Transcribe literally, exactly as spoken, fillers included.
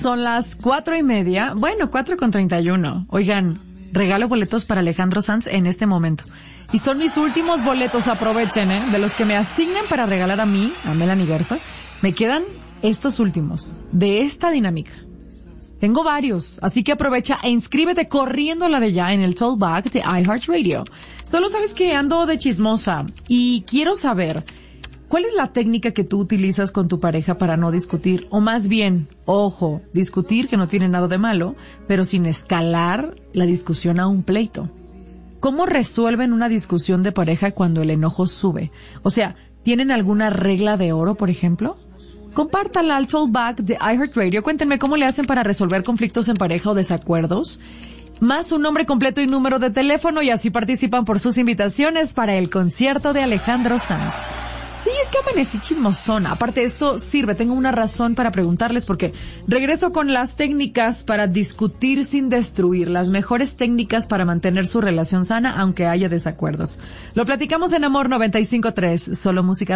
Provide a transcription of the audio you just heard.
Son las cuatro y media, bueno, cuatro con treinta y uno. Oigan, regalo boletos para Alejandro Sanz en este momento. Y son mis últimos boletos, aprovechen, ¿eh? De los que me asignan para regalar a mí, a Melanie Garza, me quedan estos últimos, de esta dinámica. Tengo varios, así que aprovecha e inscríbete corriendo a la de ya en el Talkback de iHeartRadio. Solo sabes que ando de chismosa y quiero saber, ¿cuál es la técnica que tú utilizas con tu pareja para no discutir? O más bien, ojo, discutir que no tiene nada de malo, pero sin escalar la discusión a un pleito. ¿Cómo resuelven una discusión de pareja cuando el enojo sube? O sea, ¿tienen alguna regla de oro, por ejemplo? Compártanla al Talkback de iHeartRadio. Cuéntenme cómo le hacen para resolver conflictos en pareja o desacuerdos. Más un nombre completo y número de teléfono y así participan por sus invitaciones para el concierto de Alejandro Sanz. Sí, es que amanecí chismosona. Aparte, esto sirve, tengo una razón para preguntarles porque regreso con las técnicas para discutir sin destruir, las mejores técnicas para mantener su relación sana aunque haya desacuerdos. Lo platicamos en Amor noventa y cinco punto tres, solo música